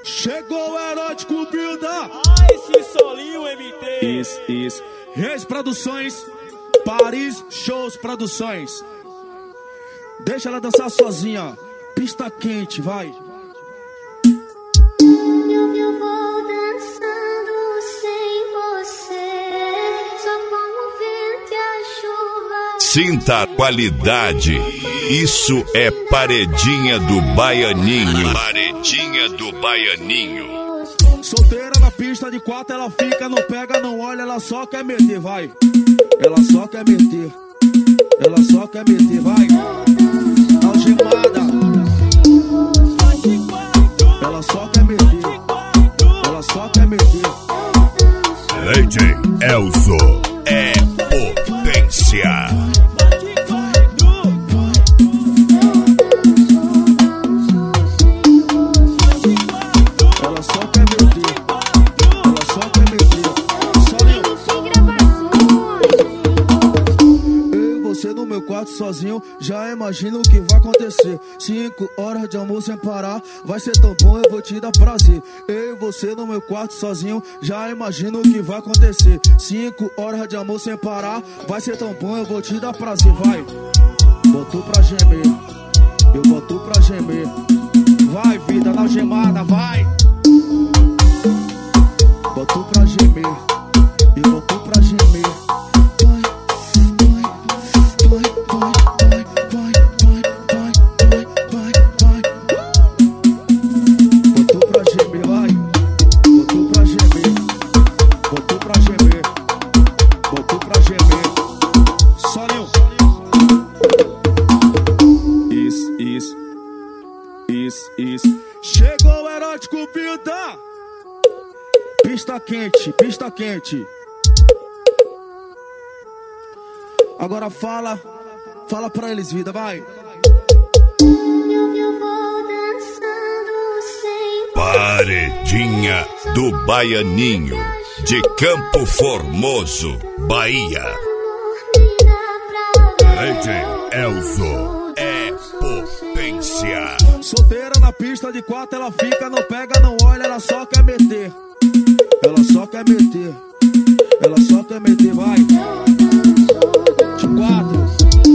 Chegou o erótico vida. Ah, esse solinho MT. Isso. Reis Produções, Paris Shows Produções. Deixa ela dançar sozinha. Pista quente, vai. Eu vou dançando sem você, só como o vento e a chuva. Sinta a qualidade. Isso é Paredinha do Baianinho. Paredinha do Baianinho. Solteira na pista de quatro, ela fica, não pega, não olha, ela só quer meter, vai. Ela só quer meter. Ela só quer meter, vai. Algemada. Ela só quer meter. Ela só quer meter. DJ Elzo é potência. Ela só quer meter. Ela só quer meter. Eu e você no meu quarto sozinho, já imagino o que vai acontecer. 5 horas de amor sem parar, vai ser tão bom, eu vou te dar prazer. Eu e você no meu quarto sozinho, já imagino o que vai acontecer. 5 horas de amor sem parar, vai ser tão bom, eu vou te dar prazer, vai. Botou pra gemer, eu boto pra gemer. Vai, vida na algemada, vai. Botou pra gemer, eu boto pra gemer. Botou pra gemer, vai. Botou pra gemer. Botou pra gemer. Botou pra gemer. Solinho. Isso. Chegou o erótico vida. Pista quente, pista quente. Agora fala pra eles, vida, vai. Eu vou dançando sem Paredinha do Baianinho, de Campo Formoso, Bahia. DJ Elzo é potência. Solteira na pista de quatro, ela fica, não pega, não olha, ela só quer meter. Ela só quer meter. Ela só quer meter, vai. De quatro.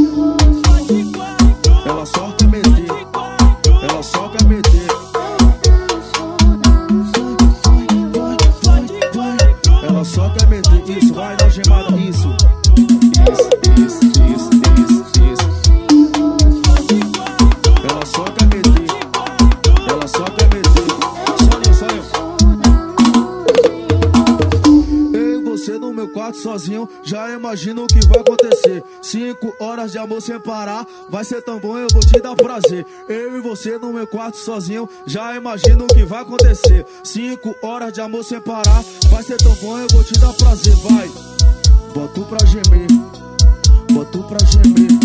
Ela só quer meter. Ela só quer meter. Ela só quer meter. Isso, vai na gemada, isso. Ela só quer meter. Ela só quer meter. Solinho. Eu e você no meu quarto sozinho, já imagino o que vai acontecer. 5 horas de amor sem parar, vai ser tão bom, eu vou te dar prazer. Eu e você no meu quarto sozinho, já imagino o que vai acontecer. 5 horas de amor sem parar, vai ser tão bom, eu vou te dar prazer, vai. Boto pra gemer. Boto pra gemer.